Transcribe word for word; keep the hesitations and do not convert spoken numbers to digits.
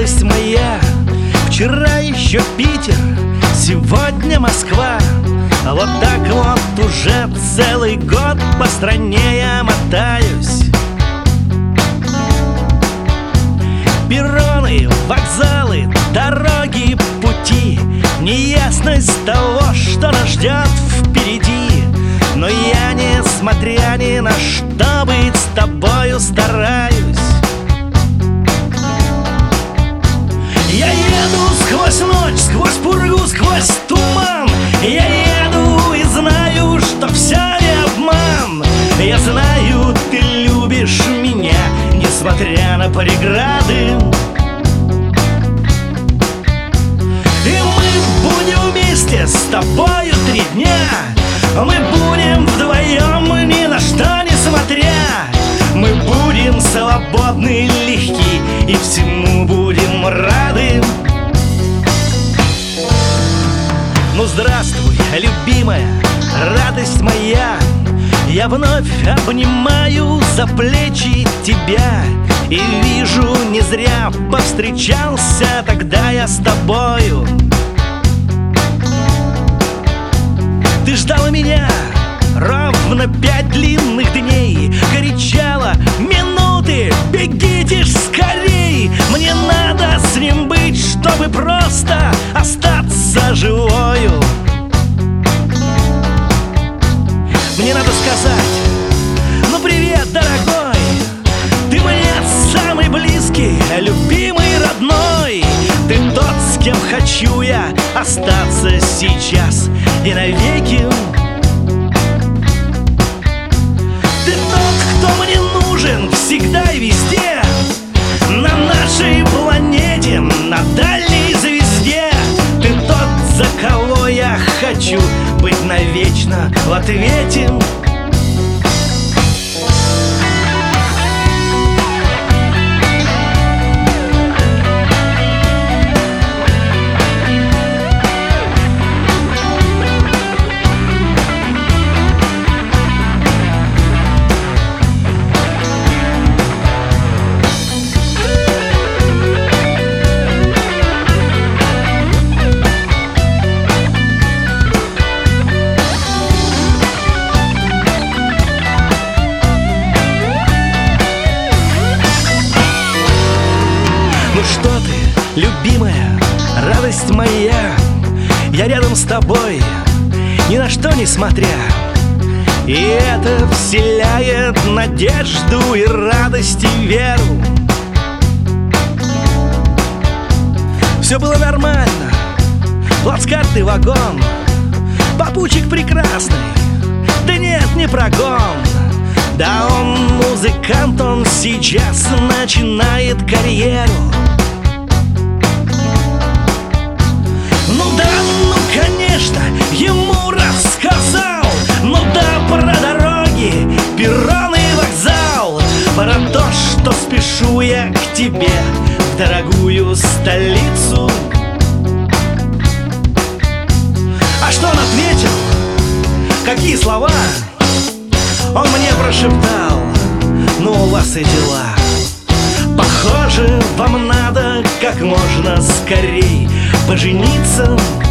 радость моя. Вчера еще Питер, сегодня Москва. А вот так вот уже целый год по стране я мотаюсь. Перроны, вокзалы, дороги, пути, неясность того, что нас ждет впереди. Но я, несмотря ни на что, быть с тобою стараюсь. Я еду сквозь ночь, сквозь пургу, сквозь туман. Я еду и знаю, что все не обман. Я знаю, ты любишь меня, несмотря на преграды. И мы будем вместе с тобою три дня. Мы будем вдвоем, ни на что не смотря. Мы будем свободны, легки и всему будем рады. Ну здравствуй, любимая, радость моя. Я вновь обнимаю за плечи тебя и вижу, не зря повстречался тогда я с тобою. Ты ждала меня ровно пять длинных дней, кричала минуты, бегите ж скорей. Мне надо с ним быть, чтобы просто остаться живою. Мне надо сказать: ну привет, дорогой, ты мне самый близкий, любимый, родной. Ты тот, с кем хочу я остаться сейчас и навеки. Ты тот, кто мне нужен всегда и везде, на нашей планете, на дальней звезде. Ты тот, за кого я хочу быть навечно в ответе. Ну что ты, любимая, радость моя, я рядом с тобой, ни на что не смотря. И это вселяет надежду и радость и веру. Все было нормально, плацкартный вагон, попутчик прекрасный, да нет, не прогон. Да он музыкант, он сейчас начинает карьеру. Ну да, ну конечно, ему рассказал. Ну да, про дороги, перроны и вокзал, про то, что спешу я к тебе в дорогую столицу. А что он ответил? Какие слова? Он мне прошептал: ну у вас и дела. Похоже, вам надо как можно скорей пожениться.